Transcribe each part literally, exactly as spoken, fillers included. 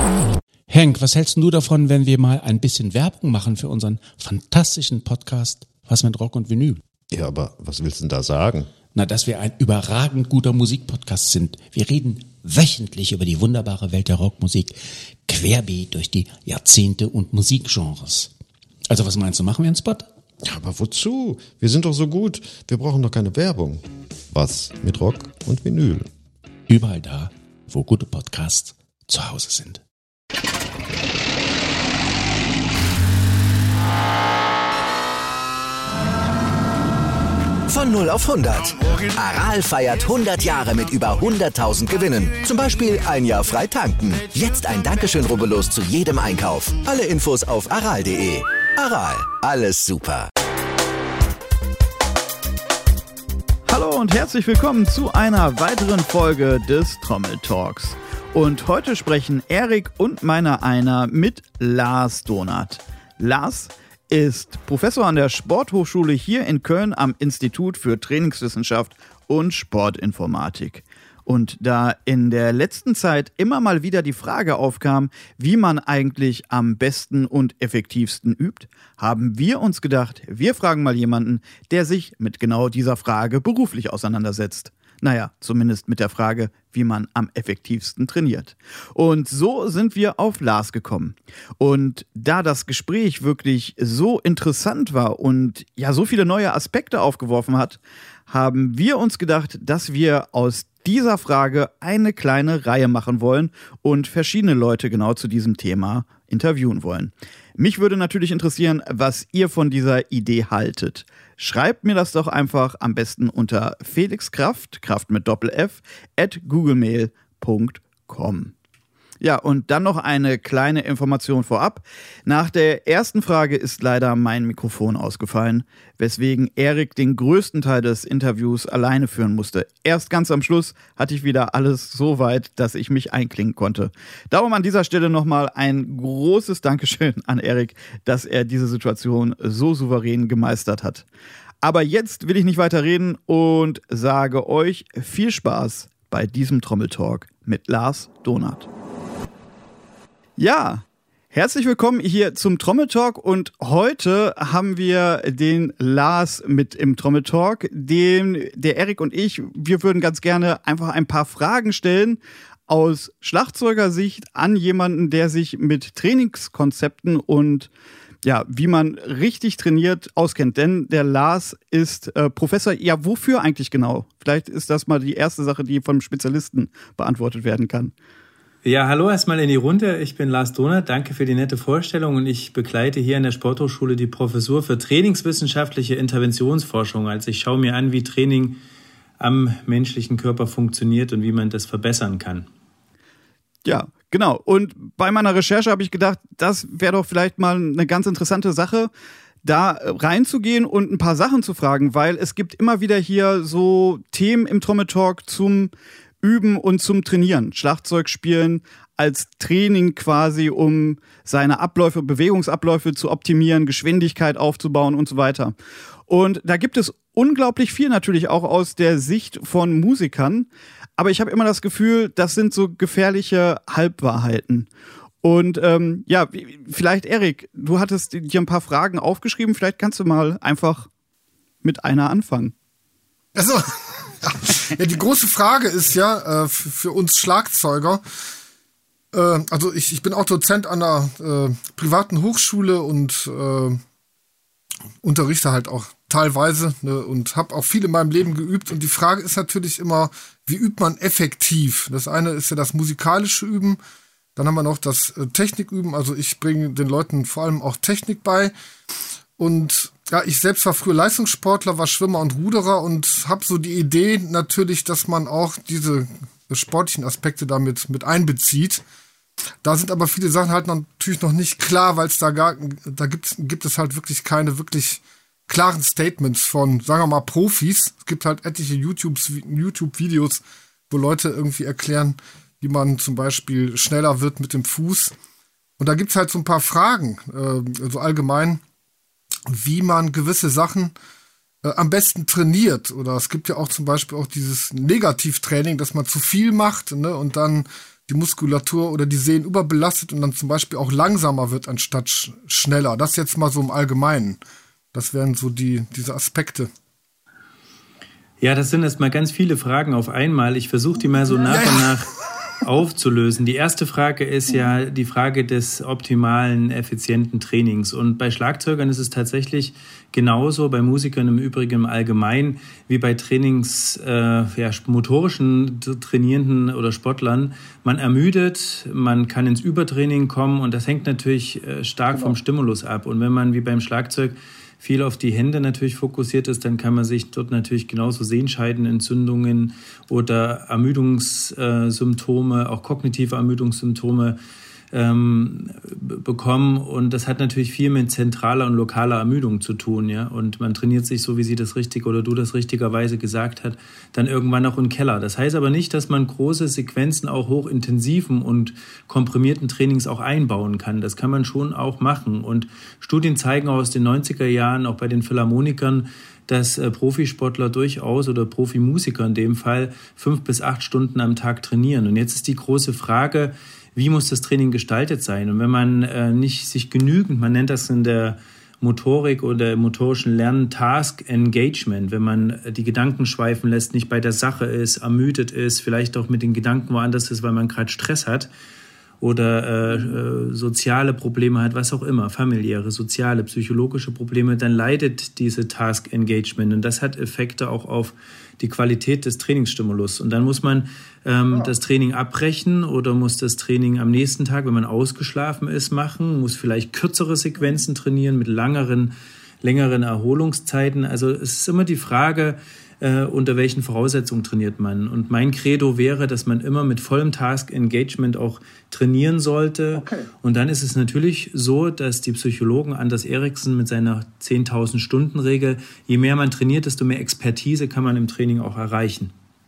Henk, was hältst du davon, wenn wir mal ein bisschen Werbung machen für unseren fantastischen Podcast Was mit Rock und Vinyl? Ja, aber was willst du denn da sagen? Na, dass wir ein überragend guter Musikpodcast sind. Wir reden wöchentlich über die wunderbare Welt der Rockmusik, querbeet durch die Jahrzehnte und Musikgenres. Also was meinst du, machen wir einen Spot? Ja, aber wozu? Wir sind doch so gut. Wir brauchen doch keine Werbung. Was mit Rock und Vinyl? Überall da, wo gute Podcasts zu Hause sind. Von null auf hundert. Aral feiert hundert Jahre mit über hunderttausend Gewinnen. Zum Beispiel ein Jahr frei tanken. Jetzt ein Dankeschön, rubbellos zu jedem Einkauf. Alle Infos auf aral punkt de. Aral, alles super. Hallo und herzlich willkommen zu einer weiteren Folge des Trommel Talks. Und heute sprechen Erik und meiner einer mit Lars Donath. Lars ist Professor an der Sporthochschule hier in Köln am Institut für Trainingswissenschaft und Sportinformatik. Und da in der letzten Zeit immer mal wieder die Frage aufkam, wie man eigentlich am besten und effektivsten übt, haben wir uns gedacht, wir fragen mal jemanden, der sich mit genau dieser Frage beruflich auseinandersetzt. Naja, zumindest mit der Frage, wie man am effektivsten trainiert. Und so sind wir auf Lars gekommen. Und da das Gespräch wirklich so interessant war und ja so viele neue Aspekte aufgeworfen hat, haben wir uns gedacht, dass wir aus dieser Frage eine kleine Reihe machen wollen und verschiedene Leute genau zu diesem Thema interviewen wollen. Mich würde natürlich interessieren, was ihr von dieser Idee haltet. Schreibt mir das doch einfach am besten unter felixkraft, Kraft mit Doppel-F, at googlemail punkt com. Ja, und dann noch eine kleine Information vorab. Nach der ersten Frage ist leider mein Mikrofon ausgefallen, weswegen Erik den größten Teil des Interviews alleine führen musste. Erst ganz am Schluss hatte ich wieder alles so weit, dass ich mich einklingen konnte. Darum an dieser Stelle nochmal ein großes Dankeschön an Erik, dass er diese Situation so souverän gemeistert hat. Aber jetzt will ich nicht weiter reden und sage euch viel Spaß bei diesem Trommeltalk mit Lars Donath. Ja, herzlich willkommen hier zum Trommeltalk und heute haben wir den Lars mit im Trommeltalk, den der Erik und ich, wir würden ganz gerne einfach ein paar Fragen stellen aus Schlagzeugersicht an jemanden, der sich mit Trainingskonzepten und ja, wie man richtig trainiert auskennt. Denn der Lars ist äh, Professor, ja, wofür eigentlich genau? Vielleicht ist das mal die erste Sache, die vom Spezialisten beantwortet werden kann. Ja, hallo erstmal in die Runde. Ich bin Lars Donath. Danke für die nette Vorstellung und ich begleite hier an der Sporthochschule die Professur für trainingswissenschaftliche Interventionsforschung. Also ich schaue mir an, wie Training am menschlichen Körper funktioniert und wie man das verbessern kann. Ja, genau. Und bei meiner Recherche habe ich gedacht, das wäre doch vielleicht mal eine ganz interessante Sache, da reinzugehen und ein paar Sachen zu fragen, weil es gibt immer wieder hier so Themen im Trommeltalk zum Üben und zum Trainieren. Schlagzeug spielen als Training quasi, um seine Abläufe, Bewegungsabläufe zu optimieren, Geschwindigkeit aufzubauen und so weiter. Und da gibt es unglaublich viel natürlich auch aus der Sicht von Musikern. Aber ich habe immer das Gefühl, das sind so gefährliche Halbwahrheiten. Und ähm, ja, vielleicht Erik, du hattest dir ein paar Fragen aufgeschrieben. Vielleicht kannst du mal einfach mit einer anfangen. Also, ja, die große Frage ist ja äh, für, für uns Schlagzeuger, äh, also ich, ich bin auch Dozent an einer äh, privaten Hochschule und äh, unterrichte halt auch teilweise, ne, und habe auch viel in meinem Leben geübt. Und die Frage ist natürlich immer, wie übt man effektiv? Das eine ist ja das musikalische Üben, dann haben wir noch das äh, Techniküben. Also ich bringe den Leuten vor allem auch Technik bei. Und ja, ich selbst war früher Leistungssportler, war Schwimmer und Ruderer und habe so die Idee natürlich, dass man auch diese sportlichen Aspekte damit mit einbezieht. Da sind aber viele Sachen halt noch, natürlich noch nicht klar, weil es da gar, da gibt, gibt es halt wirklich keine wirklich klaren Statements von, sagen wir mal, Profis. Es gibt halt etliche YouTube-Videos, wo Leute irgendwie erklären, wie man zum Beispiel schneller wird mit dem Fuß. Und da gibt's halt so ein paar Fragen, äh, so allgemein, wie man gewisse Sachen äh, am besten trainiert. Oder es gibt ja auch zum Beispiel auch dieses Negativtraining, dass man zu viel macht, ne, und dann die Muskulatur oder die Sehnen überbelastet und dann zum Beispiel auch langsamer wird anstatt sch- schneller. Das jetzt mal so im Allgemeinen. Das wären so die diese Aspekte. Ja, das sind erstmal ganz viele Fragen auf einmal. Ich versuche die mal so nach und nach aufzulösen. Die erste Frage ist ja die Frage des optimalen, effizienten Trainings. Und bei Schlagzeugern ist es tatsächlich genauso, bei Musikern im Übrigen im Allgemeinen, wie bei Trainings, äh, ja, motorischen Trainierenden oder Sportlern. Man ermüdet, man kann ins Übertraining kommen und das hängt natürlich äh, stark genau. vom Stimulus ab. Und wenn man wie beim Schlagzeug viel auf die Hände natürlich fokussiert ist, dann kann man sich dort natürlich genauso Sehenscheidenentzündungen oder Ermüdungssymptome, auch kognitive Ermüdungssymptome ähm, bekommen. Und das hat natürlich viel mit zentraler und lokaler Ermüdung zu tun. Ja? Und man trainiert sich, so wie sie das richtig oder du das richtigerweise gesagt hast, dann irgendwann auch im Keller. Das heißt aber nicht, dass man große Sequenzen auch hochintensiven und komprimierten Trainings auch einbauen kann. Das kann man schon auch machen. Und Studien zeigen aus den neunziger Jahren, auch bei den Philharmonikern, dass äh, Profisportler durchaus oder Profimusiker in dem Fall fünf bis acht Stunden am Tag trainieren. Und jetzt ist die große Frage, wie muss das Training gestaltet sein? Und wenn man äh, nicht sich genügend, man nennt das in der Motorik oder im motorischen Lernen Task Engagement, wenn man die Gedanken schweifen lässt, nicht bei der Sache ist, ermüdet ist, vielleicht auch mit den Gedanken woanders ist, weil man gerade Stress hat oder äh, soziale Probleme hat, was auch immer, familiäre, soziale, psychologische Probleme, dann leidet diese Task Engagement und das hat Effekte auch auf die Qualität des Trainingsstimulus. Und dann muss man ähm, ja. das Training abbrechen oder muss das Training am nächsten Tag, wenn man ausgeschlafen ist, machen, muss vielleicht kürzere Sequenzen trainieren mit langeren, längeren Erholungszeiten. Also es ist immer die Frage, äh, unter welchen Voraussetzungen trainiert man. Und mein Credo wäre, dass man immer mit vollem Task Engagement auch trainieren sollte. Okay. Und dann ist es natürlich so, dass die Psychologen Anders Ericsson mit seiner zehntausend-Stunden-Regel, je mehr man trainiert, desto mehr Expertise kann man im Training auch erreichen.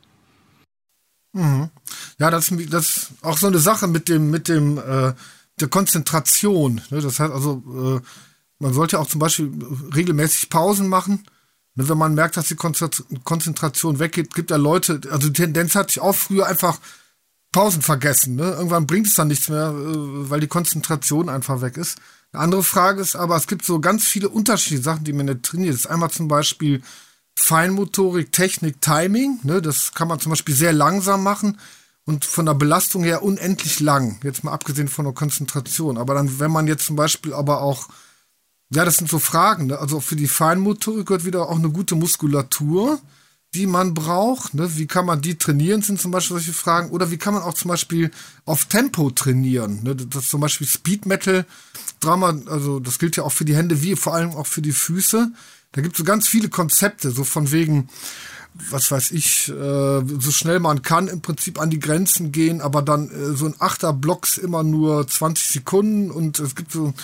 Mhm. Ja, das, das ist auch so eine Sache mit dem, mit dem, äh, der Konzentration. Ne? Das heißt also, äh, man sollte auch zum Beispiel regelmäßig Pausen machen. Ne? Wenn man merkt, dass die Konzentration weggeht, gibt ja Leute, also die Tendenz hatte ich auch früher einfach Pausen vergessen. Ne? Irgendwann bringt es dann nichts mehr, äh, weil die Konzentration einfach weg ist. Eine andere Frage ist aber, es gibt so ganz viele unterschiedliche Sachen, die man nicht trainiert. Das ist einmal zum Beispiel Feinmotorik, Technik, Timing. Ne? Das kann man zum Beispiel sehr langsam machen und von der Belastung her unendlich lang. Jetzt mal abgesehen von der Konzentration. Aber dann, wenn man jetzt zum Beispiel aber auch, ja, das sind so Fragen. Ne? Also für die Feinmotorik gehört wieder auch eine gute Muskulatur, die man braucht. Ne? Wie kann man die trainieren, sind zum Beispiel solche Fragen. Oder wie kann man auch zum Beispiel auf Tempo trainieren? Ne? Das ist zum Beispiel Speed Metal Drama, also das gilt ja auch für die Hände, wie vor allem auch für die Füße. Da gibt es so ganz viele Konzepte, so von wegen, was weiß ich, äh, so schnell man kann im Prinzip an die Grenzen gehen, aber dann äh, so in Achterblocks immer nur zwanzig Sekunden und es gibt so,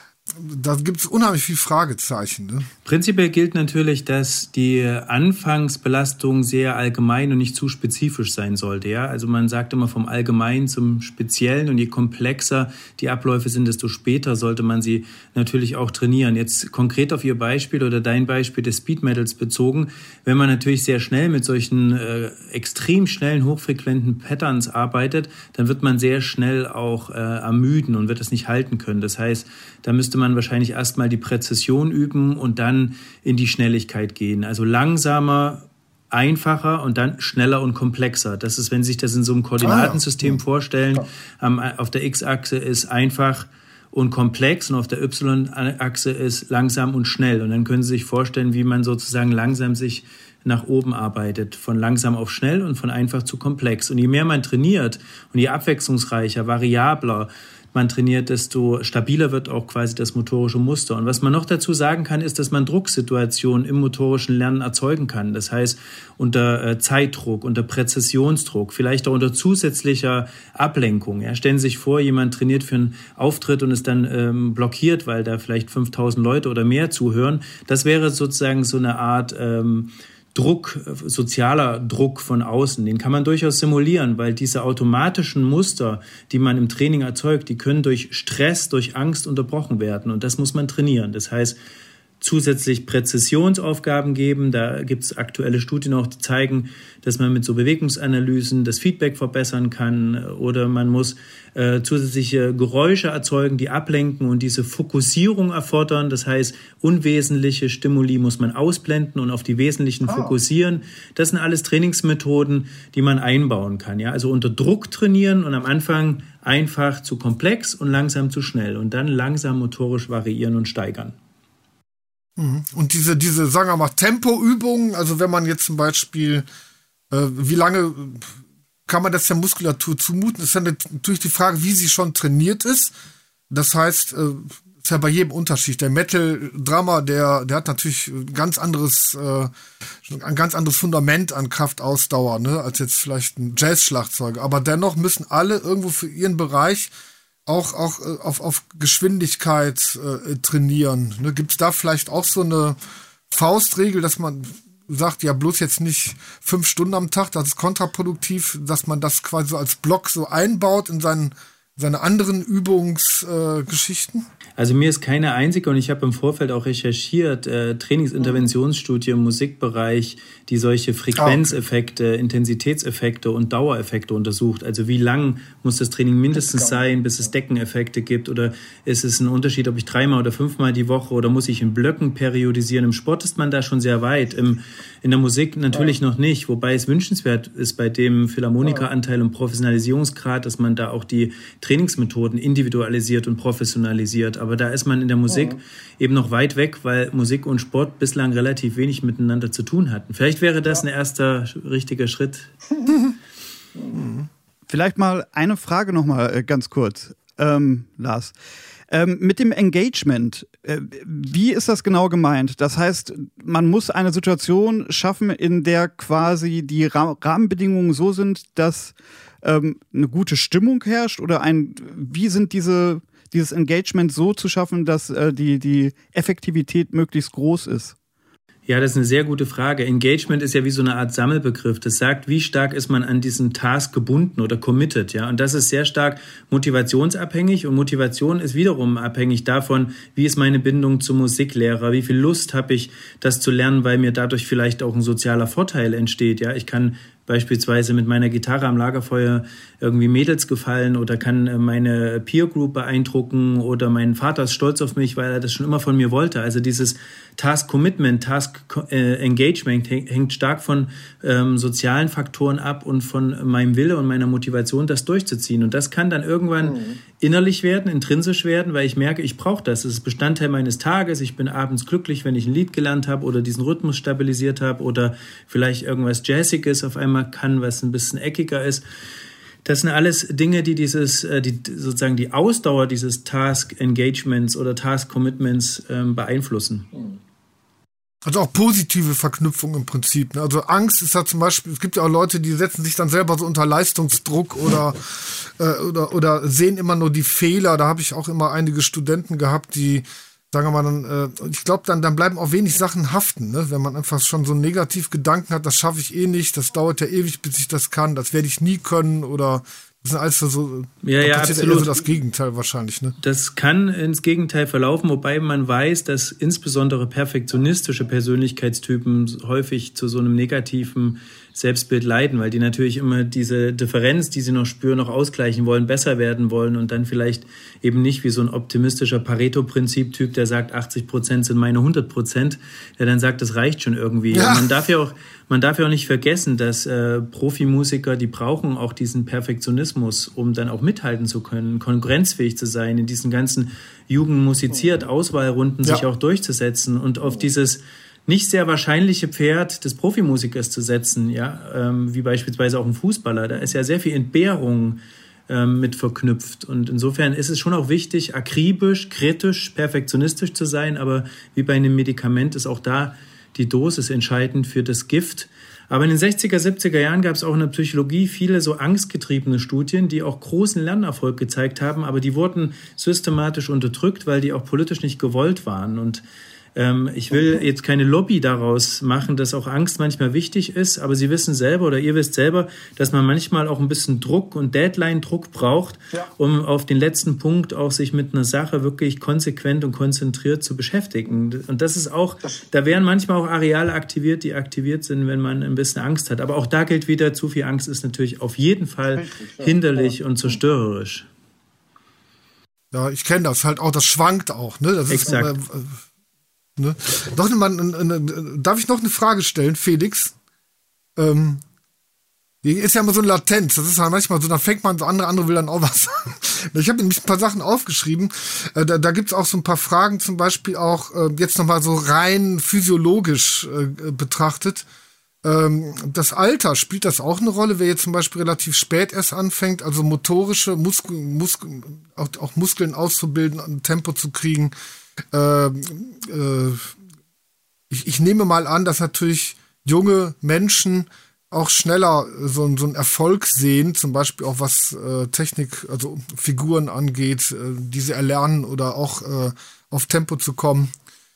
da gibt es unheimlich viel Fragezeichen. Ne? Prinzipiell gilt natürlich, dass die Anfangsbelastung sehr allgemein und nicht zu spezifisch sein sollte. Ja? Also man sagt immer vom Allgemeinen zum Speziellen und je komplexer die Abläufe sind, desto später sollte man sie natürlich auch trainieren. Jetzt konkret auf Ihr Beispiel oder dein Beispiel des Speed Metals bezogen, wenn man natürlich sehr schnell mit solchen äh, extrem schnellen, hochfrequenten Patterns arbeitet, dann wird man sehr schnell auch äh, ermüden und wird es nicht halten können. Das heißt, da müsste man wahrscheinlich erstmal die Präzision üben und dann in die Schnelligkeit gehen. Also langsamer, einfacher und dann schneller und komplexer. Das ist, wenn Sie sich das in so einem Koordinatensystem ah, ja. vorstellen, ähm, auf der X-Achse ist einfach und komplex und auf der Y-Achse ist langsam und schnell. Und dann können Sie sich vorstellen, wie man sozusagen langsam sich nach oben arbeitet, von langsam auf schnell und von einfach zu komplex. Und je mehr man trainiert und je abwechslungsreicher, variabler man trainiert, desto stabiler wird auch quasi das motorische Muster. Und was man noch dazu sagen kann, ist, dass man Drucksituationen im motorischen Lernen erzeugen kann. Das heißt, unter äh, Zeitdruck, unter Präzisionsdruck, vielleicht auch unter zusätzlicher Ablenkung. Ja, stellen Sie sich vor, jemand trainiert für einen Auftritt und ist dann ähm, blockiert, weil da vielleicht fünftausend Leute oder mehr zuhören. Das wäre sozusagen so eine Art ähm, Druck, sozialer Druck von außen, den kann man durchaus simulieren, weil diese automatischen Muster, die man im Training erzeugt, die können durch Stress, durch Angst unterbrochen werden und das muss man trainieren. Das heißt, zusätzlich Präzisionsaufgaben geben. Da gibt es aktuelle Studien auch, die zeigen, dass man mit so Bewegungsanalysen das Feedback verbessern kann, oder man muss äh, zusätzliche Geräusche erzeugen, die ablenken und diese Fokussierung erfordern. Das heißt, unwesentliche Stimuli muss man ausblenden und auf die wesentlichen oh. fokussieren. Das sind alles Trainingsmethoden, die man einbauen kann. Ja? Also unter Druck trainieren und am Anfang einfach zu komplex und langsam zu schnell und dann langsam motorisch variieren und steigern. Und diese, diese, sagen wir mal, Tempoübungen, also wenn man jetzt zum Beispiel, äh, wie lange kann man das der Muskulatur zumuten, ist dann natürlich die Frage, wie sie schon trainiert ist. Das heißt, äh, ist ja bei jedem Unterschied. Der Metal-Drummer, der, der hat natürlich ganz anderes, äh, ein ganz anderes Fundament an Kraftausdauer, ne, als jetzt vielleicht ein Jazz-Schlagzeuger. Aber dennoch müssen alle irgendwo für ihren Bereich auch auch äh, auf auf Geschwindigkeit äh, trainieren. Ne? Gibt es da vielleicht auch so eine Faustregel, dass man sagt, ja bloß jetzt nicht fünf Stunden am Tag, das ist kontraproduktiv, dass man das quasi so als Block so einbaut in seinen seine anderen Übungsgeschichten? Äh, Also mir ist keine einzige, und ich habe im Vorfeld auch recherchiert, äh, Trainingsinterventionsstudie im Musikbereich, die solche Frequenzeffekte, okay. Intensitätseffekte und Dauereffekte untersucht. Also wie lang muss das Training mindestens sein, bis es Deckeneffekte gibt, oder ist es ein Unterschied, ob ich dreimal oder fünfmal die Woche, oder muss ich in Blöcken periodisieren? Im Sport ist man da schon sehr weit, im, in der Musik natürlich ja. noch nicht, wobei es wünschenswert ist bei dem Philharmonikeranteil und Professionalisierungsgrad, dass man da auch die Trainingsmethoden individualisiert und professionalisiert. Aber da ist man in der Musik ja. eben noch weit weg, weil Musik und Sport bislang relativ wenig miteinander zu tun hatten. Vielleicht wäre das ja. ein erster richtiger Schritt. Vielleicht mal eine Frage noch mal äh, ganz kurz, ähm, Lars. Ähm, mit dem Engagement, äh, wie ist das genau gemeint? Das heißt, man muss eine Situation schaffen, in der quasi die Ra- Rahmenbedingungen so sind, dass ähm, eine gute Stimmung herrscht, oder ein, wie sind diese, dieses Engagement so zu schaffen, dass äh, die, die Effektivität möglichst groß ist? Ja, das ist eine sehr gute Frage. Engagement ist ja wie so eine Art Sammelbegriff. Das sagt, wie stark ist man an diesen Task gebunden oder committed, ja. Und das ist sehr stark motivationsabhängig, und Motivation ist wiederum abhängig davon, wie ist meine Bindung zum Musiklehrer, wie viel Lust habe ich, das zu lernen, weil mir dadurch vielleicht auch ein sozialer Vorteil entsteht, ja. Ich kann beispielsweise mit meiner Gitarre am Lagerfeuer irgendwie Mädels gefallen oder kann meine Peer Group beeindrucken, oder mein Vater ist stolz auf mich, weil er das schon immer von mir wollte. Also dieses Task Commitment, Task äh, Engagement hängt stark von ähm, sozialen Faktoren ab und von meinem Wille und meiner Motivation, das durchzuziehen. Und das kann dann irgendwann mhm. innerlich werden, intrinsisch werden, weil ich merke, ich brauche das. Es ist Bestandteil meines Tages. Ich bin abends glücklich, wenn ich ein Lied gelernt habe oder diesen Rhythmus stabilisiert habe oder vielleicht irgendwas Jazziges auf einmal kann, was ein bisschen eckiger ist. Das sind alles Dinge, die dieses, die sozusagen die Ausdauer dieses Task Engagements oder Task Commitments ähm, beeinflussen. Also auch positive Verknüpfung im Prinzip. Ne? Also Angst ist ja zum Beispiel, es gibt ja auch Leute, die setzen sich dann selber so unter Leistungsdruck oder, äh, oder, oder sehen immer nur die Fehler. Da habe ich auch immer einige Studenten gehabt, die, sagen wir mal, dann, äh, ich glaube, dann, dann bleiben auch wenig Sachen haften, ne? Wenn man einfach schon so einen Negativgedanken hat, das schaffe ich eh nicht, das dauert ja ewig, bis ich das kann, das werde ich nie können, oder das sind alles so, ja, ja, absolut. So das Gegenteil wahrscheinlich, ne? Das kann ins Gegenteil verlaufen, wobei man weiß, dass insbesondere perfektionistische Persönlichkeitstypen häufig zu so einem negativen Selbstbild leiden, weil die natürlich immer diese Differenz, die sie noch spüren, noch ausgleichen wollen, besser werden wollen und dann vielleicht eben nicht wie so ein optimistischer Pareto-Prinzip-Typ, der sagt, achtzig Prozent sind meine hundert Prozent, der dann sagt, das reicht schon irgendwie. Ja. Man darf ja auch, man darf ja auch nicht vergessen, dass äh, Profimusiker, die brauchen auch diesen Perfektionismus, um dann auch mithalten zu können, konkurrenzfähig zu sein, in diesen ganzen Jugend musiziert, Auswahlrunden ja. sich auch durchzusetzen und auf dieses nicht sehr wahrscheinliche Pferd des Profimusikers zu setzen, ja, ähm, wie beispielsweise auch ein Fußballer. Da ist ja sehr viel Entbehrung ähm, mit verknüpft. Und insofern ist es schon auch wichtig, akribisch, kritisch, perfektionistisch zu sein. Aber wie bei einem Medikament ist auch da die Dosis entscheidend für das Gift. Aber in den sechziger, siebziger Jahren gab es auch in der Psychologie viele so angstgetriebene Studien, die auch großen Lernerfolg gezeigt haben. Aber die wurden systematisch unterdrückt, weil die auch politisch nicht gewollt waren. Und Ähm, ich will jetzt keine Lobby daraus machen, dass auch Angst manchmal wichtig ist, aber Sie wissen selber oder ihr wisst selber, dass man manchmal auch ein bisschen Druck und Deadline-Druck braucht, ja. um auf den letzten Punkt auch sich mit einer Sache wirklich konsequent und konzentriert zu beschäftigen. Und das ist auch, da werden manchmal auch Areale aktiviert, die aktiviert sind, wenn man ein bisschen Angst hat. Aber auch da gilt wieder, zu viel Angst ist natürlich auf jeden Fall Richtig, ja. hinderlich ja. und zerstörerisch. Ja, ich kenne das halt auch, das schwankt auch, ne? Das Exakt. Ist, äh, ne? Doch, man, äh, äh, darf ich noch eine Frage stellen, Felix? Ähm, hier ist ja immer so eine Latenz, das ist halt manchmal so, dann fängt man so, andere, andere will dann auch was sagen. Ich habe nämlich ein paar Sachen aufgeschrieben, äh, da, da gibt's auch so ein paar Fragen, zum Beispiel auch äh, jetzt nochmal so rein physiologisch äh, betrachtet. Das Alter, spielt das auch eine Rolle, wer jetzt zum Beispiel relativ spät erst anfängt, also motorische Muskel, Muskel, auch, auch Muskeln auszubilden, ein Tempo zu kriegen. Äh, äh, ich, ich nehme mal an, dass natürlich junge Menschen auch schneller so, so einen Erfolg sehen, zum Beispiel auch was äh, Technik, also Figuren angeht, äh, die sie erlernen oder auch äh, auf Tempo zu kommen.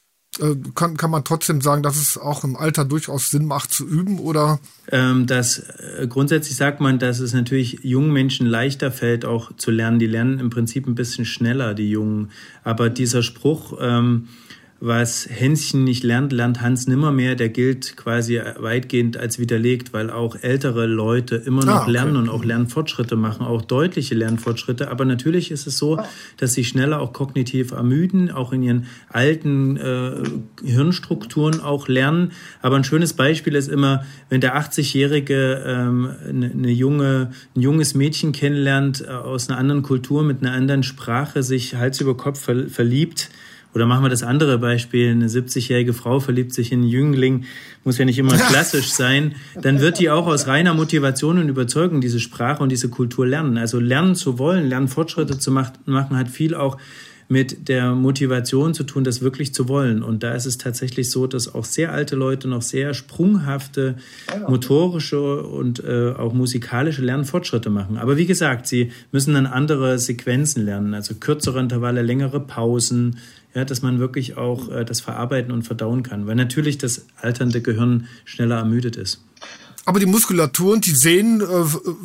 Kann, kann man trotzdem sagen, dass es auch im Alter durchaus Sinn macht zu üben, oder? Ähm, das, äh, grundsätzlich sagt man, dass es natürlich jungen Menschen leichter fällt, auch zu lernen. Die lernen im Prinzip ein bisschen schneller, die Jungen. Aber dieser Spruch, ähm, was Hänschen nicht lernt, lernt Hans nimmermehr, der gilt quasi weitgehend als widerlegt, weil auch ältere Leute immer noch ah, okay. lernen und auch Lernfortschritte machen, auch deutliche Lernfortschritte. Aber natürlich ist es so, dass sie schneller auch kognitiv ermüden, auch in ihren alten äh, Hirnstrukturen auch lernen. Aber ein schönes Beispiel ist immer, wenn der achtzigjährige ähm, eine, eine junge, ein junges Mädchen kennenlernt, äh, aus einer anderen Kultur, mit einer anderen Sprache, sich Hals über Kopf ver- verliebt. Oder machen wir das andere Beispiel, eine siebzigjährige Frau verliebt sich in einen Jüngling, muss ja nicht immer klassisch sein, dann wird die auch aus reiner Motivation und Überzeugung diese Sprache und diese Kultur lernen. Also lernen zu wollen, lernen Fortschritte zu machen, hat viel auch mit der Motivation zu tun, das wirklich zu wollen. Und da ist es tatsächlich so, dass auch sehr alte Leute noch sehr sprunghafte motorische und äh, auch musikalische Lernfortschritte machen. Aber wie gesagt, sie müssen dann andere Sequenzen lernen, also kürzere Intervalle, längere Pausen, ja, dass man wirklich auch äh, das verarbeiten und verdauen kann, weil natürlich das alternde Gehirn schneller ermüdet ist. Aber die Muskulatur und die Sehnen äh,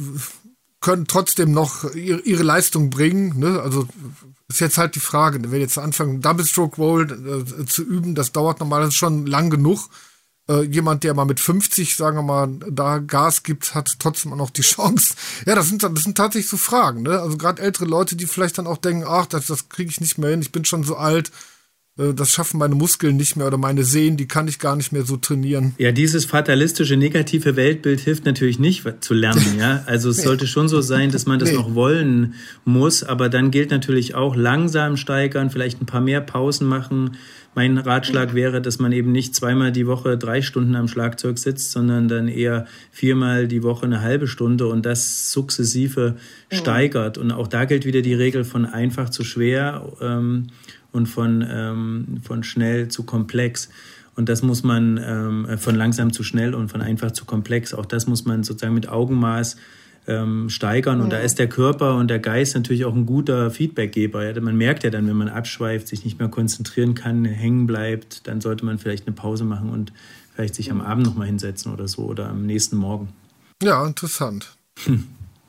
können trotzdem noch ihre, ihre Leistung bringen, ne? Also ist jetzt halt die Frage, wenn jetzt anfangen, Double Stroke Roll äh, zu üben, das dauert normalerweise schon lang genug. Äh, jemand, der mal mit fünfzig, sagen wir mal, da Gas gibt, hat trotzdem auch noch die Chance. Ja, das sind, das sind tatsächlich so Fragen, ne? Also gerade ältere Leute, die vielleicht dann auch denken, ach, das, das kriege ich nicht mehr hin, ich bin schon so alt. Das schaffen meine Muskeln nicht mehr oder meine Sehnen, die kann ich gar nicht mehr so trainieren. Ja, dieses fatalistische, negative Weltbild hilft natürlich nicht zu lernen. Ja, also es nee. sollte schon so sein, dass man das nee. noch wollen muss. Aber dann gilt natürlich auch langsam steigern, vielleicht ein paar mehr Pausen machen. Mein Ratschlag wäre, dass man eben nicht zweimal die Woche drei Stunden am Schlagzeug sitzt, sondern dann eher viermal die Woche eine halbe Stunde und das sukzessive mhm. steigert. Und auch da gilt wieder die Regel von einfach zu schwer ähm, und von, ähm, von schnell zu komplex. Und das muss man ähm, von langsam zu schnell und von einfach zu komplex. Auch das muss man sozusagen mit Augenmaß ähm, steigern. Und ja. da ist der Körper und der Geist natürlich auch ein guter Feedbackgeber. Ja? Man merkt ja dann, wenn man abschweift, sich nicht mehr konzentrieren kann, hängen bleibt, dann sollte man vielleicht eine Pause machen und vielleicht sich am Abend nochmal hinsetzen oder so oder am nächsten Morgen. Ja, interessant. Hm.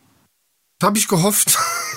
Das habe ich gehofft.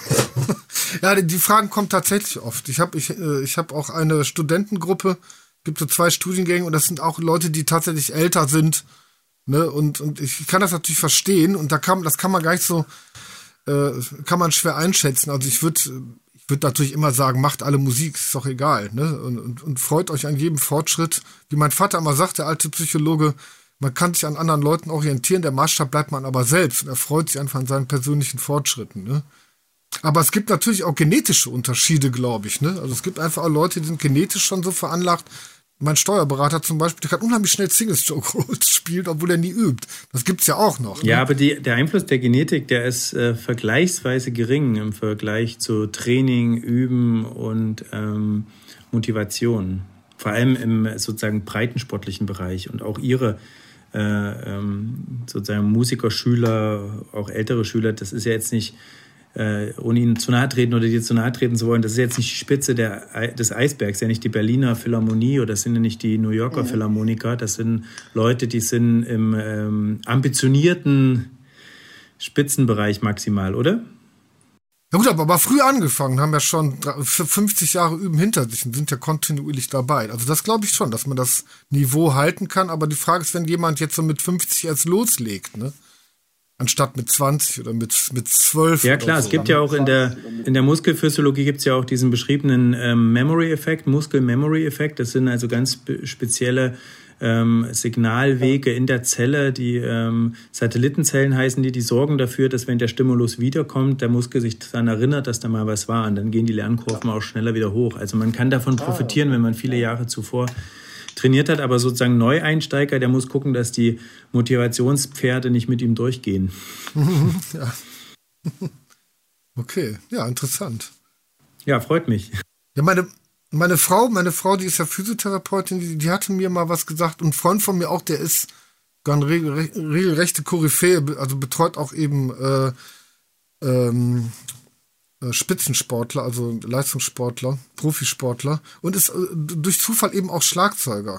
Ja, die Fragen kommen tatsächlich oft. Ich habe ich, ich hab auch eine Studentengruppe, gibt so zwei Studiengänge und das sind auch Leute, die tatsächlich älter sind. Ne? Und, und ich kann das natürlich verstehen und da kann, das kann man gar nicht so, äh, kann man schwer einschätzen. Also ich würde ich würd natürlich immer sagen, macht alle Musik, ist doch egal. Ne? Und, und, und freut euch an jedem Fortschritt. Wie mein Vater immer sagt, der alte Psychologe, man kann sich an anderen Leuten orientieren, der Maßstab bleibt man aber selbst und er freut sich einfach an seinen persönlichen Fortschritten. Ne? Aber es gibt natürlich auch genetische Unterschiede, glaube ich. Ne? Also es gibt einfach auch Leute, die sind genetisch schon so veranlagt. Mein Steuerberater zum Beispiel, der kann unheimlich schnell Single-Stroke-Rolls spielen, obwohl er nie übt. Das gibt's ja auch noch. Ne? Ja, aber die, der Einfluss der Genetik, der ist äh, vergleichsweise gering im Vergleich zu Training, Üben und ähm, Motivation. Vor allem im sozusagen breitensportlichen Bereich. Und auch ihre äh, ähm, sozusagen Musiker, Schüler, auch ältere Schüler, das ist ja jetzt nicht äh, ohne Ihnen zu nahe treten oder dir zu nahe treten zu wollen, das ist jetzt nicht die Spitze der, des Eisbergs, ja nicht die Berliner Philharmonie oder das sind ja nicht die New Yorker mhm. Philharmoniker, das sind Leute, die sind im ähm, ambitionierten Spitzenbereich maximal, oder? Ja gut, aber, aber früh angefangen, haben ja schon fünfzig Jahre Üben hinter sich und sind ja kontinuierlich dabei. Also das glaube ich schon, dass man das Niveau halten kann, aber die Frage ist, wenn jemand jetzt so mit fünfzig erst loslegt, ne? Anstatt mit zwanzig oder mit, mit zwölf. Ja klar, so. Es gibt ja auch in der, in der Muskelphysiologie gibt es ja auch diesen beschriebenen ähm, Memory-Effekt, Muskel-Memory-Effekt. Das sind also ganz spezielle ähm, Signalwege in der Zelle, die ähm, Satellitenzellen heißen die, die sorgen dafür, dass wenn der Stimulus wiederkommt, der Muskel sich daran erinnert, dass da mal was war und dann gehen die Lernkurven auch schneller wieder hoch. Also man kann davon profitieren, wenn man viele Jahre zuvor trainiert hat, aber sozusagen Neueinsteiger, der muss gucken, dass die Motivationspferde nicht mit ihm durchgehen. Ja. Okay, ja, interessant. Ja, freut mich. Ja, meine, meine Frau, meine Frau, die ist ja Physiotherapeutin, die, die hatte mir mal was gesagt und ein Freund von mir auch, der ist gar eine regel, regelrechte Koryphäe, also betreut auch eben äh, ähm, Spitzensportler, also Leistungssportler, Profisportler und ist äh, durch Zufall eben auch Schlagzeuger.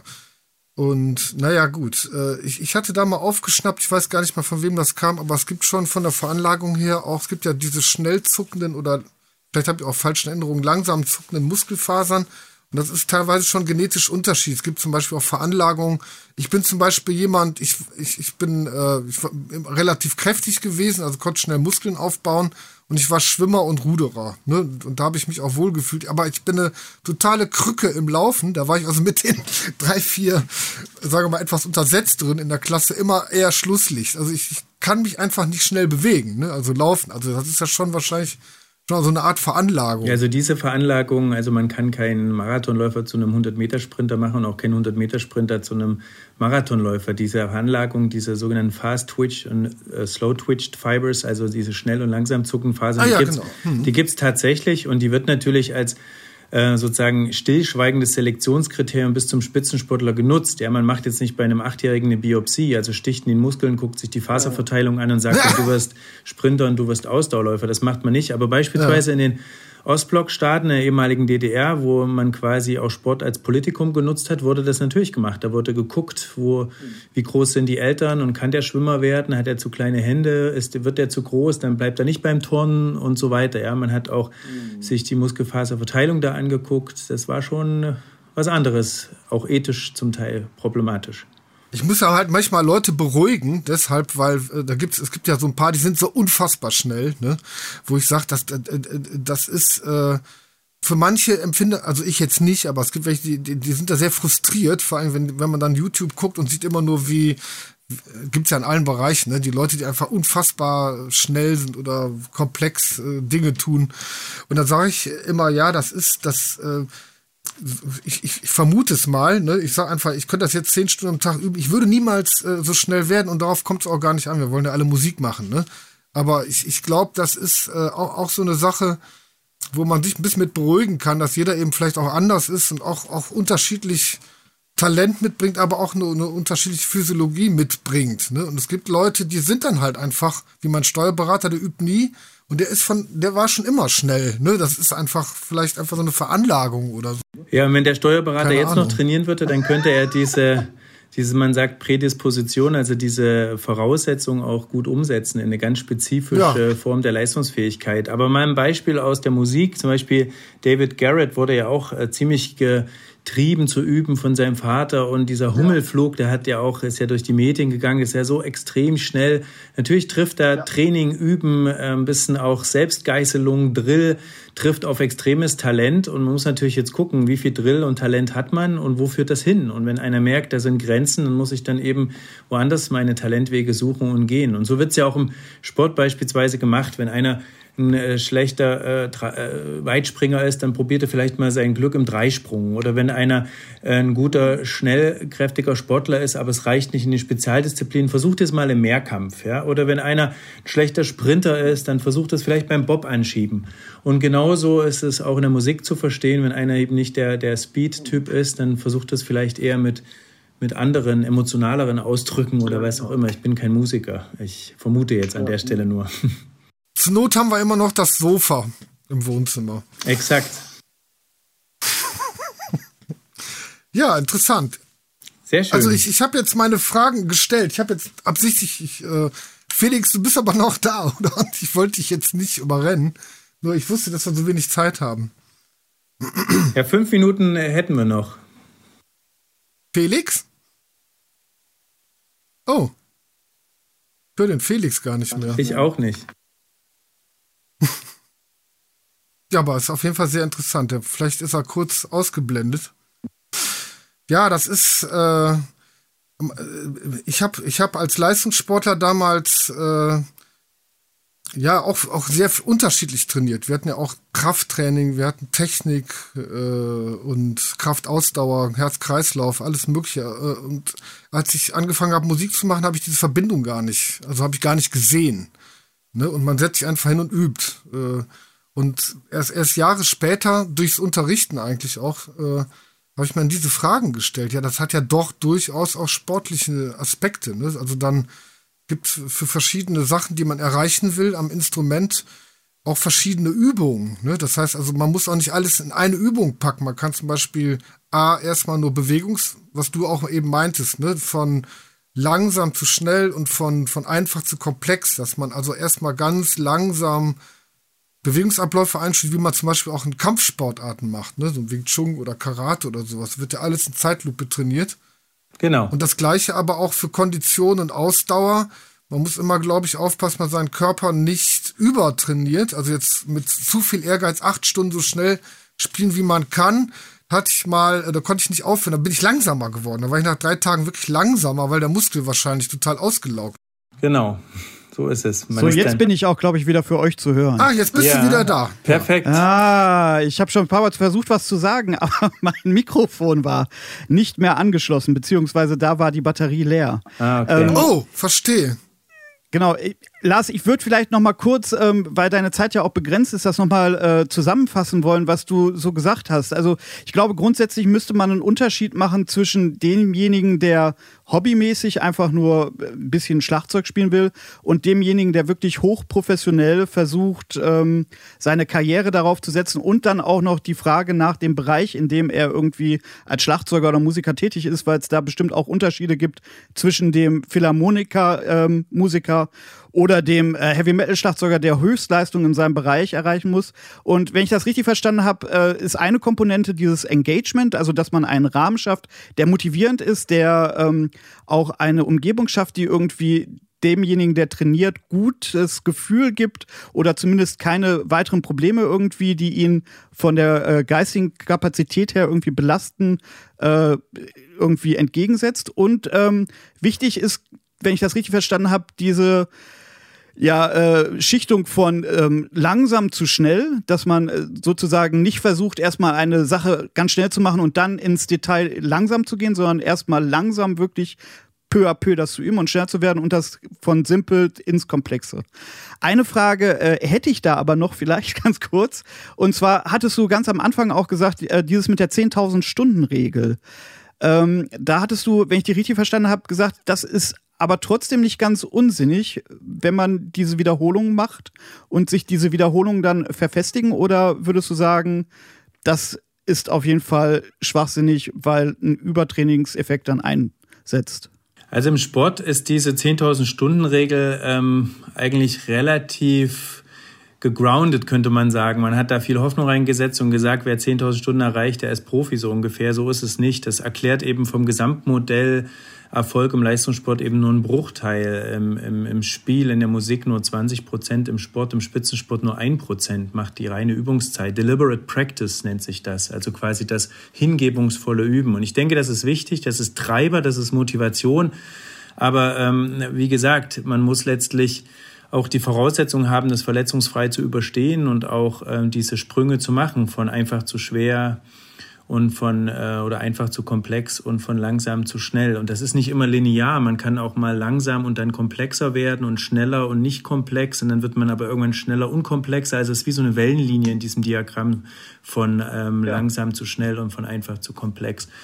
Und naja, gut, äh, ich, ich hatte da mal aufgeschnappt, ich weiß gar nicht mal, von wem das kam, aber es gibt schon von der Veranlagung her auch, es gibt ja diese schnell zuckenden oder vielleicht habe ich auch falsche Erinnerungen, langsam zuckenden Muskelfasern. Und das ist teilweise schon genetisch unterschiedlich. Es gibt zum Beispiel auch Veranlagungen. Ich bin zum Beispiel jemand, ich, ich, ich bin äh, ich war relativ kräftig gewesen, also konnte schnell Muskeln aufbauen. Und ich war Schwimmer und Ruderer. Ne? Und da habe ich mich auch wohl gefühlt. Aber ich bin eine totale Krücke im Laufen. Da war ich also mit den drei, vier, sagen wir mal, etwas untersetzt drin in der Klasse immer eher Schlusslicht. Also ich, ich kann mich einfach nicht schnell bewegen. Ne? Also laufen. Also das ist ja schon wahrscheinlich schon so eine Art Veranlagung. Ja, also diese Veranlagung, also man kann keinen Marathonläufer zu einem hundert-Meter-Sprinter machen und auch keinen hundert-Meter-Sprinter zu einem Marathonläufer. Diese Veranlagung, diese sogenannten Fast-Twitch und äh, Slow-Twitched Fibers, also diese schnell und langsam zuckenden Fasern, ah, ja, die gibt's, genau. hm. die gibt's tatsächlich und die wird natürlich als äh, sozusagen stillschweigendes Selektionskriterium bis zum Spitzensportler genutzt. Ja, man macht jetzt nicht bei einem Achtjährigen eine Biopsie, also sticht in den Muskeln, guckt sich die Faserverteilung an und sagt, ja. du wirst Sprinter und du wirst Ausdauerläufer. Das macht man nicht. Aber beispielsweise ja. in den Ostblockstaaten der ehemaligen D D R, wo man quasi auch Sport als Politikum genutzt hat, wurde das natürlich gemacht. Da wurde geguckt, wo, wie groß sind die Eltern und kann der Schwimmer werden, hat er zu kleine Hände, ist, wird der zu groß, dann bleibt er nicht beim Turnen und so weiter. Ja, man hat auch mhm. sich die Muskelfaserverteilung da angeguckt. Das war schon was anderes, auch ethisch zum Teil problematisch. Ich muss ja halt manchmal Leute beruhigen, deshalb, weil äh, da gibt's, es gibt ja so ein paar, die sind so unfassbar schnell, ne, wo ich sage, das, äh, das ist äh, für manche empfinde, also ich jetzt nicht, aber es gibt welche, die, die, die sind da sehr frustriert, vor allem wenn, wenn man dann YouTube guckt und sieht immer nur wie, gibt's ja in allen Bereichen, ne, die Leute, die einfach unfassbar schnell sind oder komplex äh, Dinge tun. Und dann sage ich immer, ja, das ist das. Äh, Ich, ich, ich vermute es mal, ne? Ich sage einfach, ich könnte das jetzt zehn Stunden am Tag üben. Ich würde niemals äh, so schnell werden und darauf kommt es auch gar nicht an. Wir wollen ja alle Musik machen, ne? Aber ich, ich glaube, das ist äh, auch, auch so eine Sache, wo man sich ein bisschen mit beruhigen kann, dass jeder eben vielleicht auch anders ist und auch, auch unterschiedlich Talent mitbringt, aber auch eine, eine unterschiedliche Physiologie mitbringt, ne? Und es gibt Leute, die sind dann halt einfach, wie mein Steuerberater, der übt nie. Und der ist von, der war schon immer schnell, ne? Das ist einfach vielleicht einfach so eine Veranlagung oder so. Ja, und wenn der Steuerberater Keine jetzt Ahnung. noch trainieren würde, dann könnte er diese, diese, man sagt Prädisposition, also diese Voraussetzung auch gut umsetzen in eine ganz spezifische Ja. Form der Leistungsfähigkeit. Aber mal ein Beispiel aus der Musik, zum Beispiel David Garrett wurde ja auch äh, ziemlich getrieben zu üben von seinem Vater und dieser Hummelflug, der hat ja auch, ist ja durch die Medien gegangen, ist ja so extrem schnell. Natürlich trifft da Training, Üben, äh, ein bisschen auch Selbstgeißelung, Drill, trifft auf extremes Talent und man muss natürlich jetzt gucken, wie viel Drill und Talent hat man und wo führt das hin? Und wenn einer merkt, da sind Grenzen, dann muss ich dann eben woanders meine Talentwege suchen und gehen. Und so wird es ja auch im Sport beispielsweise gemacht, wenn einer ein äh, schlechter äh, Tra- äh, Weitspringer ist, dann probiert er vielleicht mal sein Glück im Dreisprung. Oder wenn einer äh, ein guter, schnellkräftiger Sportler ist, aber es reicht nicht in den Spezialdisziplinen, versucht es mal im Mehrkampf. Ja? Oder wenn einer ein schlechter Sprinter ist, dann versucht es vielleicht beim Bob anschieben. Und genauso ist es auch in der Musik zu verstehen, wenn einer eben nicht der, der Speed-Typ ist, dann versucht es vielleicht eher mit mit anderen, emotionaleren Ausdrücken oder was auch immer. Ich bin kein Musiker. Ich vermute jetzt an der Stelle nur. zur Not haben wir immer noch das Sofa im Wohnzimmer. Exakt. Ja, interessant. Sehr schön. Also ich, ich habe jetzt meine Fragen gestellt. Ich habe jetzt absichtlich, ich, äh, Felix, du bist aber noch da, oder? Und ich wollte dich jetzt nicht überrennen. Nur ich wusste, dass wir so wenig Zeit haben. Ja, fünf Minuten hätten wir noch. Felix? Oh. Ich höre den Felix gar nicht mehr. Ich auch nicht. Ja, aber ist auf jeden Fall sehr interessant. Ja, vielleicht ist er kurz ausgeblendet. Ja, das ist, äh, ich habe ich hab als Leistungssportler damals, äh, ja, auch, auch sehr unterschiedlich trainiert. Wir hatten ja auch Krafttraining, wir hatten Technik äh, und Kraftausdauer, Herz-Kreislauf, alles Mögliche. Äh, und als ich angefangen habe, Musik zu machen, habe ich diese Verbindung gar nicht, also habe ich gar nicht gesehen. Ne? Und man setzt sich einfach hin und übt. Äh, und erst, erst Jahre später, durchs Unterrichten eigentlich auch, äh, habe ich mir diese Fragen gestellt. Ja, das hat ja doch durchaus auch sportliche Aspekte. Ne? Also dann gibt es für verschiedene Sachen, die man erreichen will, am Instrument auch verschiedene Übungen. Ne? Das heißt also, man muss auch nicht alles in eine Übung packen. Man kann zum Beispiel A, erstmal nur Bewegungs, was du auch eben meintest, ne? Von langsam zu schnell und von, von einfach zu komplex, dass man also erstmal ganz langsam Bewegungsabläufe einstellt, wie man zum Beispiel auch in Kampfsportarten macht, ne? So Wing Chun oder Karate oder sowas, wird ja alles in Zeitlupe trainiert. Genau. Und das Gleiche aber auch für Kondition und Ausdauer. Man muss immer, glaube ich, aufpassen, dass man seinen Körper nicht übertrainiert, also jetzt mit zu viel Ehrgeiz acht Stunden so schnell spielen, wie man kann. Hatte ich mal, da konnte ich nicht aufhören, da bin ich langsamer geworden. Da war ich nach drei Tagen wirklich langsamer, weil der Muskel wahrscheinlich total ausgelaugt. Genau. So ist es. Man so, ist jetzt bin ich auch, glaube ich, wieder für euch zu hören. Ah, jetzt bist ja, du wieder da. Perfekt. Ah, ich habe schon ein paar Mal versucht, was zu sagen, aber mein Mikrofon war nicht mehr angeschlossen, beziehungsweise da war die Batterie leer. Ah, okay. Ähm, Oh, verstehe. Genau, ich, Lars, ich würde vielleicht noch mal kurz, ähm, weil deine Zeit ja auch begrenzt ist, das noch mal äh, zusammenfassen wollen, was du so gesagt hast. Also ich glaube, grundsätzlich müsste man einen Unterschied machen zwischen demjenigen, der hobbymäßig einfach nur ein bisschen Schlagzeug spielen will und demjenigen, der wirklich hochprofessionell versucht, ähm, seine Karriere darauf zu setzen und dann auch noch die Frage nach dem Bereich, in dem er irgendwie als Schlagzeuger oder Musiker tätig ist, weil es da bestimmt auch Unterschiede gibt zwischen dem Philharmoniker, ähm, Musiker oder dem äh, Heavy-Metal-Schlagzeuger, der Höchstleistung in seinem Bereich erreichen muss. Und wenn ich das richtig verstanden habe, äh, ist eine Komponente dieses Engagement, also dass man einen Rahmen schafft, der motivierend ist, der ähm, auch eine Umgebung schafft, die irgendwie demjenigen, der trainiert, gutes Gefühl gibt oder zumindest keine weiteren Probleme irgendwie, die ihn von der äh, geistigen Kapazität her irgendwie belasten, äh, irgendwie entgegensetzt. Und ähm, wichtig ist, wenn ich das richtig verstanden habe, diese ja, äh, Schichtung von ähm, langsam zu schnell, dass man äh, sozusagen nicht versucht, erstmal eine Sache ganz schnell zu machen und dann ins Detail langsam zu gehen, sondern erstmal langsam wirklich peu à peu das zu üben und schneller zu werden und das von simpel ins Komplexe. Eine Frage äh, hätte ich da aber noch vielleicht ganz kurz. Und zwar hattest du ganz am Anfang auch gesagt, äh, dieses mit der zehntausend-Stunden-Regel. Ähm, da hattest du, wenn ich die richtig verstanden habe, gesagt, das ist aber trotzdem nicht ganz unsinnig, wenn man diese Wiederholungen macht und sich diese Wiederholungen dann verfestigen? Oder würdest du sagen, das ist auf jeden Fall schwachsinnig, weil ein Übertrainingseffekt dann einsetzt? Also im Sport ist diese zehntausend-Stunden-Regel ähm, eigentlich relativ gegroundet, könnte man sagen. Man hat da viel Hoffnung reingesetzt und gesagt, wer zehntausend Stunden erreicht, der ist Profi, so ungefähr. So ist es nicht. Das erklärt eben vom Gesamtmodell Erfolg im Leistungssport eben nur einen Bruchteil. Im, im, im Spiel, in der Musik nur zwanzig Prozent, im Sport, im Spitzensport nur ein Prozent macht die reine Übungszeit. Deliberate Practice nennt sich das, also quasi das hingebungsvolle Üben. Und ich denke, das ist wichtig, das ist Treiber, das ist Motivation. Aber ähm, wie gesagt, man muss letztlich auch die Voraussetzung haben, das verletzungsfrei zu überstehen und auch ähm, diese Sprünge zu machen, von einfach zu schwer und von äh, oder einfach zu komplex und von langsam zu schnell. Und das ist nicht immer linear. Man kann auch mal langsam und dann komplexer werden und schneller und nicht komplex. Und dann wird man aber irgendwann schneller und komplexer. Also es ist wie so eine Wellenlinie in diesem Diagramm von ähm, ja. langsam zu schnell und von einfach zu komplex.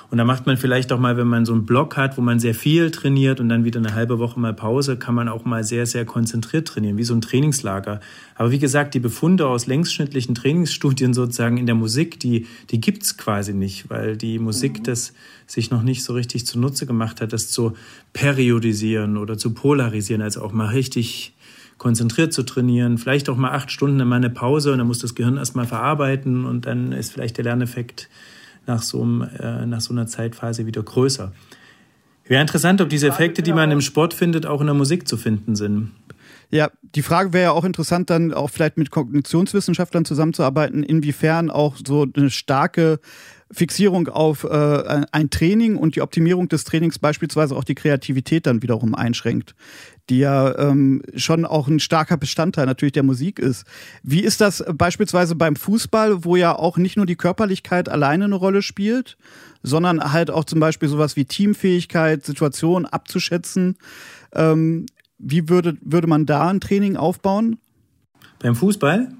Und da macht man vielleicht auch mal, wenn man so einen Block hat, wo man sehr viel trainiert und dann wieder eine halbe Woche mal Pause, kann man auch mal sehr, sehr konzentriert trainieren, wie so ein Trainingslager. Aber wie gesagt, die Befunde aus längsschnittlichen Trainingsstudien sozusagen in der Musik, die, die gibt's quasi nicht, weil die Musik das sich noch nicht so richtig zunutze gemacht hat, das zu periodisieren oder zu polarisieren, also auch mal richtig konzentriert zu trainieren, vielleicht auch mal acht Stunden mal eine Pause und dann muss das Gehirn erstmal verarbeiten und dann ist vielleicht der Lerneffekt nach so, einem, äh, nach so einer Zeitphase wieder größer. Wäre interessant, ob diese Effekte, die man im Sport findet, auch in der Musik zu finden sind. Ja, die Frage wäre ja auch interessant, dann auch vielleicht mit Kognitionswissenschaftlern zusammenzuarbeiten, inwiefern auch so eine starke Fixierung auf äh, ein Training und die Optimierung des Trainings beispielsweise auch die Kreativität dann wiederum einschränkt, die ja ähm, schon auch ein starker Bestandteil natürlich der Musik ist. Wie ist das beispielsweise beim Fußball, wo ja auch nicht nur die Körperlichkeit alleine eine Rolle spielt, sondern halt auch zum Beispiel sowas wie Teamfähigkeit, Situationen abzuschätzen. Ähm, wie würde, würde man da ein Training aufbauen? Beim Fußball?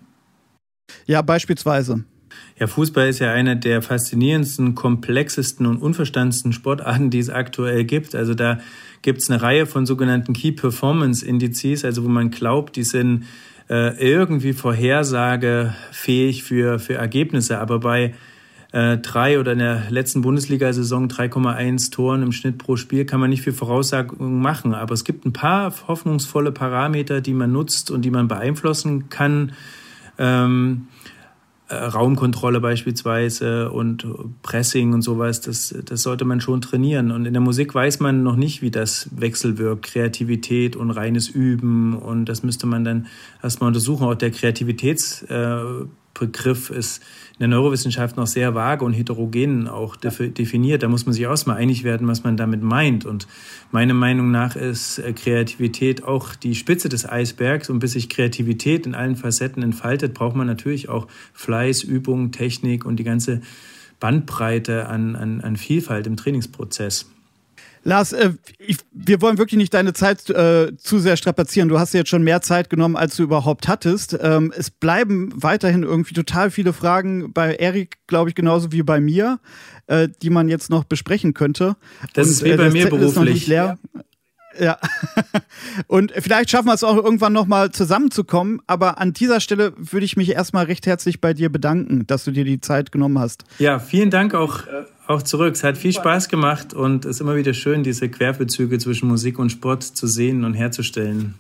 Ja, beispielsweise. Ja, Fußball ist ja eine der faszinierendsten, komplexesten und unverstandensten Sportarten, die es aktuell gibt. Also da gibt es eine Reihe von sogenannten Key Performance Indizes, also wo man glaubt, die sind äh, irgendwie vorhersagefähig für, für Ergebnisse. Aber bei äh, drei oder in der letzten Bundesliga-Saison drei Komma eins Toren im Schnitt pro Spiel kann man nicht viel Voraussagungen machen. Aber es gibt ein paar hoffnungsvolle Parameter, die man nutzt und die man beeinflussen kann. Ähm, Raumkontrolle beispielsweise und Pressing und sowas, das, das sollte man schon trainieren. Und in der Musik weiß man noch nicht, wie das wechselwirkt, Kreativität und reines Üben. Und das müsste man dann erstmal untersuchen. Auch der Kreativitätsbegriff ist in der Neurowissenschaft noch sehr vage und heterogen auch definiert. Da muss man sich auch mal einig werden, was man damit meint. Und meiner Meinung nach ist Kreativität auch die Spitze des Eisbergs. Und bis sich Kreativität in allen Facetten entfaltet, braucht man natürlich auch Fleiß, Übung, Technik und die ganze Bandbreite an, an, an Vielfalt im Trainingsprozess. Lars, äh, ich, wir wollen wirklich nicht deine Zeit äh, zu sehr strapazieren. Du hast dir jetzt schon mehr Zeit genommen, als du überhaupt hattest. Ähm, es bleiben weiterhin irgendwie total viele Fragen bei Erik, glaube ich, genauso wie bei mir, äh, die man jetzt noch besprechen könnte. Das Und, ist wie äh, bei mir Zettel beruflich. Ist noch nicht leer. Ja, und vielleicht schaffen wir es auch irgendwann nochmal zusammenzukommen, aber an dieser Stelle würde ich mich erstmal recht herzlich bei dir bedanken, dass du dir die Zeit genommen hast. Ja, vielen Dank auch, auch zurück. Es hat viel Spaß gemacht und es ist immer wieder schön, diese Querbezüge zwischen Musik und Sport zu sehen und herzustellen.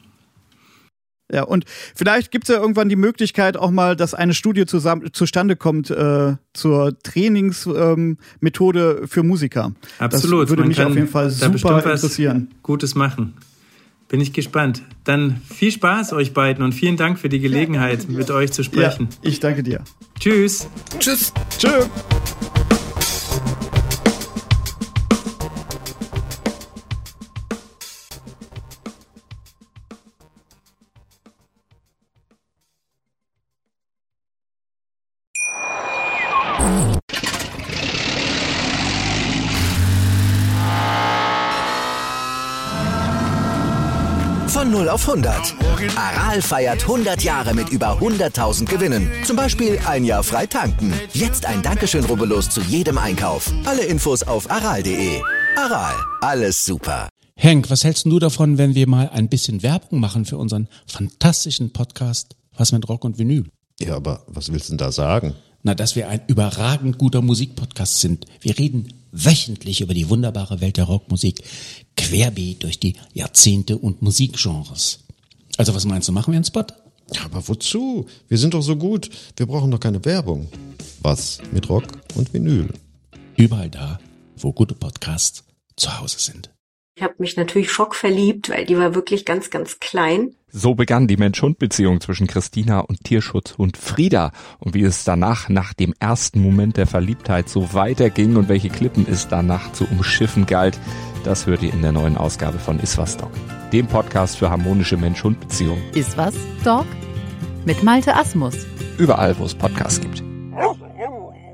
Ja, und vielleicht gibt es ja irgendwann die Möglichkeit auch mal, dass eine Studie zusammen, zustande kommt äh, zur Trainingsmethode ähm, für Musiker. Absolut. Das würde Man mich kann auf jeden Fall super interessieren. Gutes machen. Bin ich gespannt. Dann viel Spaß euch beiden und vielen Dank für die Gelegenheit, mit euch zu sprechen. Ja, ich danke dir. Tschüss. Tschüss. Tschö. Von null auf hundert. Aral feiert hundert Jahre mit über hunderttausend Gewinnen. Zum Beispiel ein Jahr frei tanken. Jetzt ein Dankeschön, rubbellos zu jedem Einkauf. Alle Infos auf aral punkt de. Aral, alles super. Henk, was hältst du davon, wenn wir mal ein bisschen Werbung machen für unseren fantastischen Podcast Was mit Rock und Vinyl? Ja, aber was willst du denn da sagen? Na, dass wir ein überragend guter Musikpodcast sind. Wir reden wöchentlich über die wunderbare Welt der Rockmusik, querbeet durch die Jahrzehnte und Musikgenres. Also was meinst du, machen wir einen Spot? Ja, aber wozu? Wir sind doch so gut. Wir brauchen doch keine Werbung. Was mit Rock und Vinyl? Überall da, wo gute Podcasts zu Hause sind. Ich habe mich natürlich schockverliebt, weil die war wirklich ganz, ganz klein. So begann die Mensch-Hund-Beziehung zwischen Christina und Tierschutzhund Frieda. Und wie es danach, nach dem ersten Moment der Verliebtheit, so weiterging und welche Klippen es danach zu umschiffen galt, das hört ihr in der neuen Ausgabe von Iswas Dog, dem Podcast für harmonische Mensch-Hund-Beziehungen. Iswas Dog mit Malte Asmus. Überall, wo es Podcasts gibt.